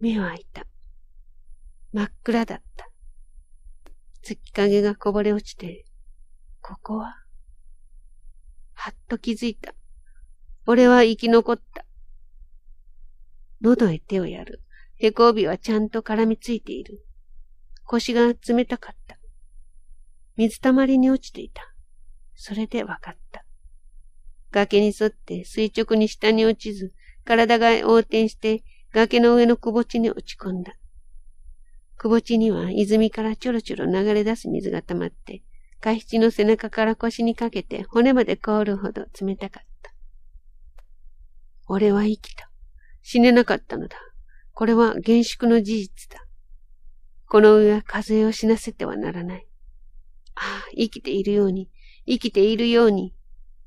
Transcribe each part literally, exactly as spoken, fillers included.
目を開いた。真っ暗だった。月影がこぼれ落ちて、ここは？はっと気づいた。俺は生き残った。喉へ手をやる。へこ帯はちゃんと絡みついている。腰が冷たかった。水たまりに落ちていた。それでわかった。崖に沿って垂直に下に落ちず、体が横転して崖の上のくぼ地に落ち込んだ。くぼ地には泉からちょろちょろ流れ出す水が溜まって、海七の背中から腰にかけて骨まで凍るほど冷たかった。俺は生きた。死ねなかったのだ。これは厳粛の事実だ。この上は風を死なせてはならない。ああ、生きているように、生きているように。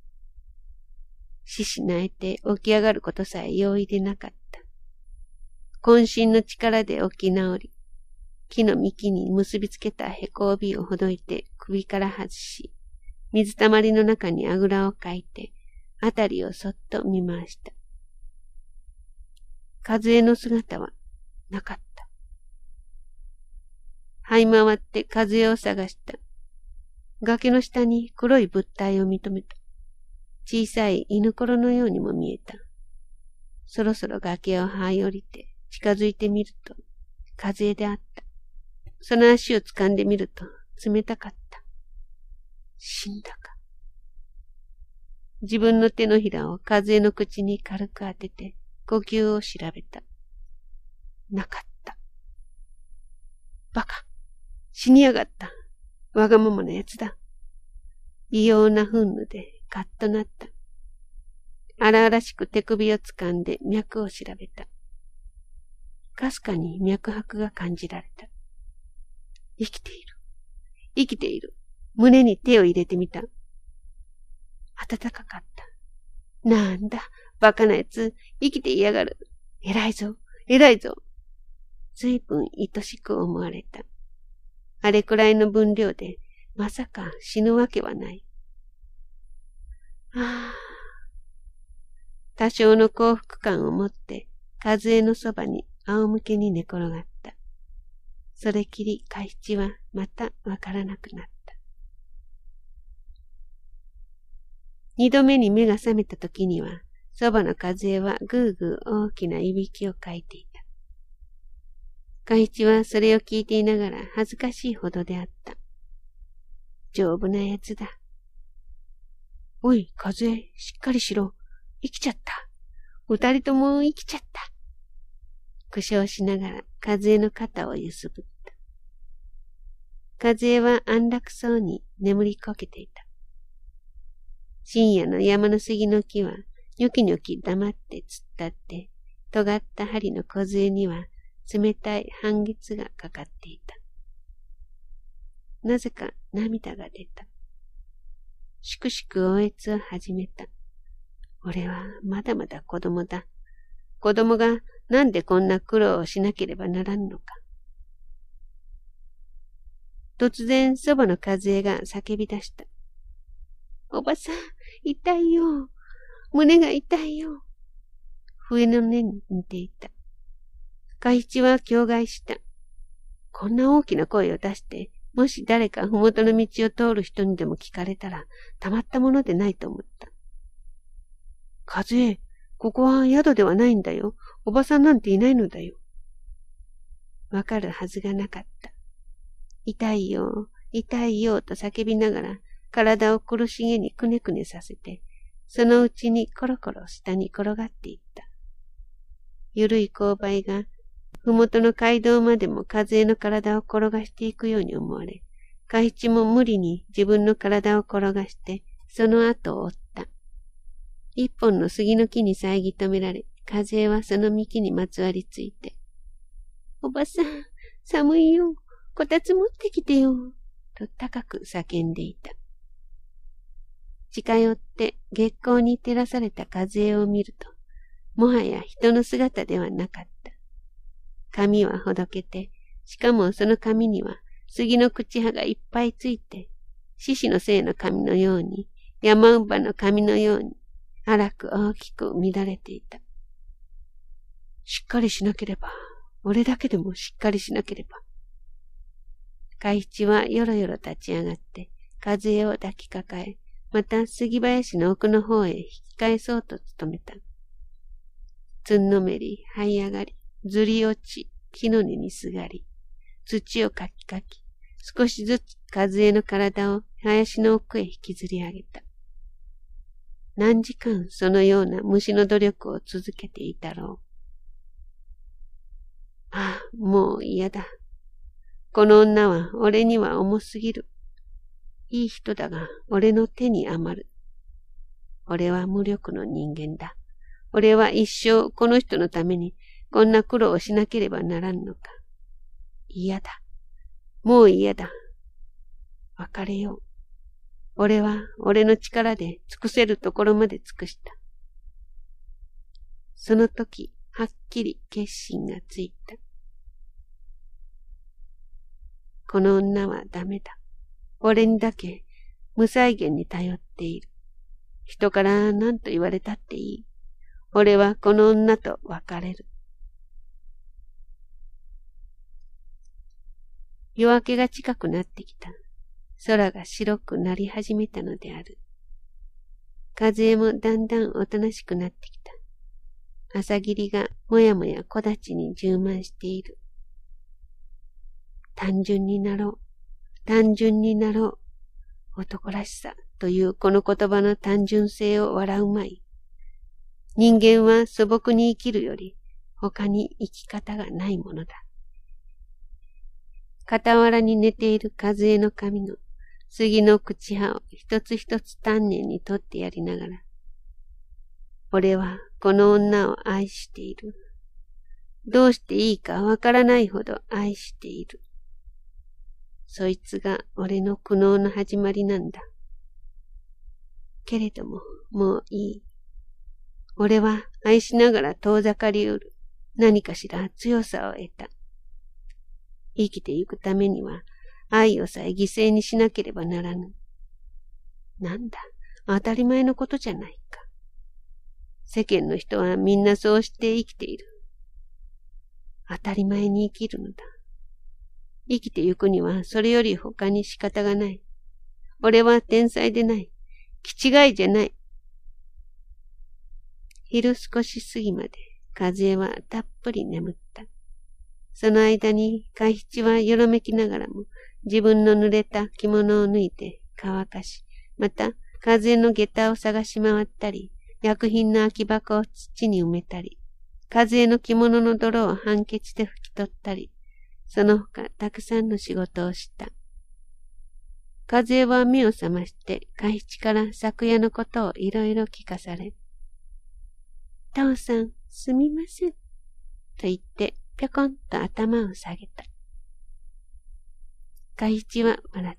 死し泣いて起き上がることさえ容易でなかった。渾身の力で起き直り、木の幹に結びつけたへこ帯をほどいて首から外し、水たまりの中にあぐらをかいて、あたりをそっと見回した。風江の姿はなかった。這い回って風江を探した。崖の下に黒い物体を認めた。小さい犬ころのようにも見えた。そろそろ崖を這い降りて近づいてみると、風江であった。その足を掴んでみると冷たかった。死んだか。自分の手のひらを風江の口に軽く当てて呼吸を調べた。なかった。バカ。死にやがった。わがままなやつだ。異様な憤怒でカッとなった。荒々しく手首を掴んで脈を調べた。かすかに脈拍が感じられた。生きている。生きている。胸に手を入れてみた。暖かかった。なんだ、バカなやつ、生きていやがる。偉いぞ、偉いぞ。ずいぶん愛しく思われた。あれくらいの分量で、まさか死ぬわけはない。ああ。多少の幸福感を持って、風江のそばに仰向けに寝転がった。それきり海七はまたわからなくなった。二度目に目が覚めたときには、そばの風江はぐーぐー大きないびきをかいていた。海七はそれを聞いていながら恥ずかしいほどであった。丈夫なやつだ。おい、風江、しっかりしろ。生きちゃった。二人とも生きちゃった。苦笑しながら風江の肩をゆすぶった。風江は安楽そうに眠りこけていた。深夜の山の杉の木はニョキニョキ黙って突っ立って、尖った針の梢には冷たい半月がかかっていた。なぜか涙が出た。しくしくおえつを始めた。俺はまだまだ子供だ。子供がなんでこんな苦労をしなければならんのか。突然そばの風が叫び出した。おばさん、痛いよ。胸が痛いよ。笛の音に似ていた。海七は驚愕した。こんな大きな声を出して、もし誰かふもとの道を通る人にでも聞かれたら、たまったものでないと思った。風、ここは宿ではないんだよ。おばさんなんていないのだよ。わかるはずがなかった。痛いよ、痛いよと叫びながら、体を苦しげにくねくねさせて、そのうちにコロコロ下に転がっていった。ゆるい勾配が、ふもとの街道までも風の体を転がしていくように思われ、海七も無理に自分の体を転がして、その後を追った。一本の杉の木に遮止められ、風はその幹にまつわりついて、おばさん、寒いよ、こたつ持ってきてよ、と高く叫んでいた。近寄って月光に照らされた風を見ると、もはや人の姿ではなかった。髪はほどけて、しかもその髪には杉の口葉がいっぱいついて、獅子の精の髪のように、山姥の髪のように、荒く大きく乱れていた。しっかりしなければ、 俺だけでもしっかりしなければ。海七はよろよろ立ち上がって、和江を抱きかかえ、また杉林の奥の方へ引き返そうと努めた。つんのめり、這い上がり、ずり落ち、木の根にすがり、土をかきかき、少しずつ和江の体を林の奥へ引きずり上げた。何時間そのような虫の努力を続けていたろう。ああ、もう嫌だ。この女は俺には重すぎる。いい人だが俺の手に余る。俺は無力の人間だ。俺は一生この人のためにこんな苦労をしなければならんのか。嫌だ。もう嫌だ。別れよう。俺は俺の力で尽くせるところまで尽くした。その時、はっきり決心がついた。この女はダメだ。俺にだけ無際限に頼っている。人から何と言われたっていい。俺はこの女と別れる。夜明けが近くなってきた。空が白くなり始めたのである。風もだんだんおとなしくなってきた。朝霧がもやもや木立に充満している。単純になろう。単純になろう。男らしさというこの言葉の単純性を笑うまい。人間は素朴に生きるより他に生き方がないものだ。傍らに寝ている風の髪の杉の口葉を一つ一つ丹念に取ってやりながら、俺はこの女を愛している。どうしていいかわからないほど愛している。そいつが俺の苦悩の始まりなんだ。けれども、もういい。俺は愛しながら遠ざかりうる何かしら強さを得た。生きてゆくためには愛をさえ犠牲にしなければならぬ。なんだ、当たり前のことじゃないか。世間の人はみんなそうして生きている。当たり前に生きるのだ。生きてゆくにはそれより他に仕方がない。俺は天才でない。気違いじゃない。昼少し過ぎまで風はたっぷり眠った。その間に海七はよろめきながらも自分の濡れた着物を脱いで乾かし、また風の下駄を探し回ったり、薬品の空き箱を土に埋めたり、風の着物の泥をハンケチで拭き取ったり、その他たくさんの仕事をした。風は目を覚まして海七から昨夜のことをいろいろ聞かされ、父さん、すみません、と言ってぴょこんと頭を下げた。海七は笑った。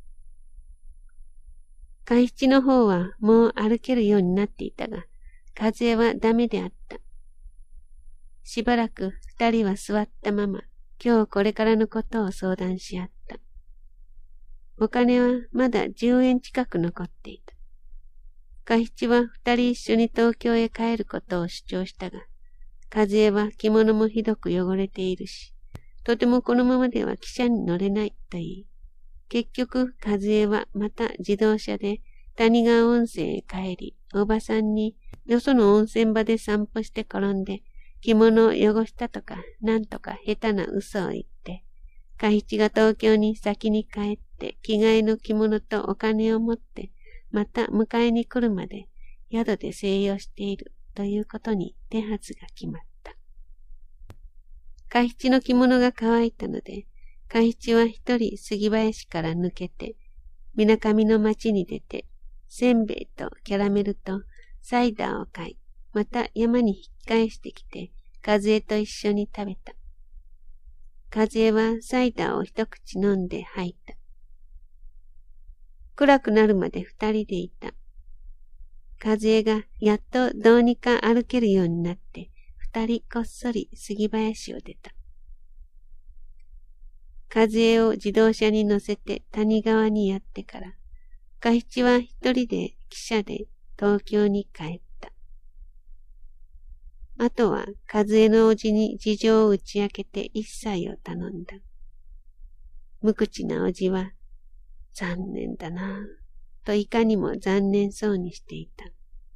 海七の方はもう歩けるようになっていたが、風はダメであった。しばらく二人は座ったまま、今日これからのことを相談し合った。お金はまだ十円近く残っていた。海七は二人一緒に東京へ帰ることを主張したが、風は着物もひどく汚れているし、とてもこのままでは汽車に乗れないと言い、結局風はまた自動車で谷川温泉へ帰り、おばさんによその温泉場で散歩して転んで着物を汚したとかなんとか下手な嘘を言って、海七が東京に先に帰って着替えの着物とお金を持ってまた迎えに来るまで宿で静養しているということに手はずが決まった。海七の着物が乾いたので、海七は一人杉林から抜けて、みなかみの町に出て、せんべいとキャラメルとサイダーを買い、また山に引き返してきて、風と一緒に食べた。風はサイダーを一口飲んで吐いた。暗くなるまで二人でいた。風がやっとどうにか歩けるようになって、二人こっそり杉林を出た。風を自動車に乗せて谷川にやってから、海七は一人で汽車で東京に帰った。 あとは、和江のおじに事情を打ち明けて一切を頼んだ。無口なおじは、残念だなぁ、といかにも残念そうにしていた。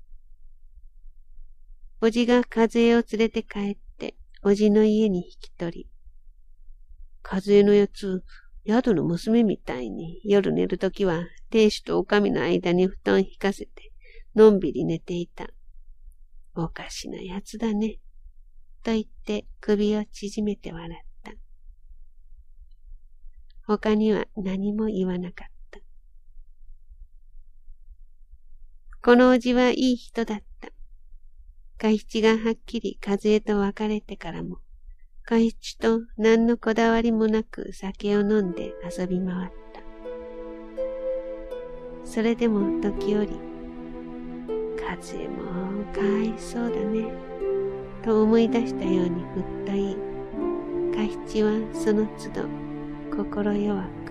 おじが和江を連れて帰って、おじの家に引き取り、和江のやつ、宿の娘みたいに夜寝るときは亭主とおかみの間に布団引かせてのんびり寝ていた。おかしなやつだね。と言って首を縮めて笑った。他には何も言わなかった。このおじはいい人だった。嘉七がはっきり和江と別れてからも、嘉七と何のこだわりもなく酒を飲んで遊び回った。それでも時折、和江もかわいそうだね、と思い出したようにふっと言い、嘉七はその都度心弱く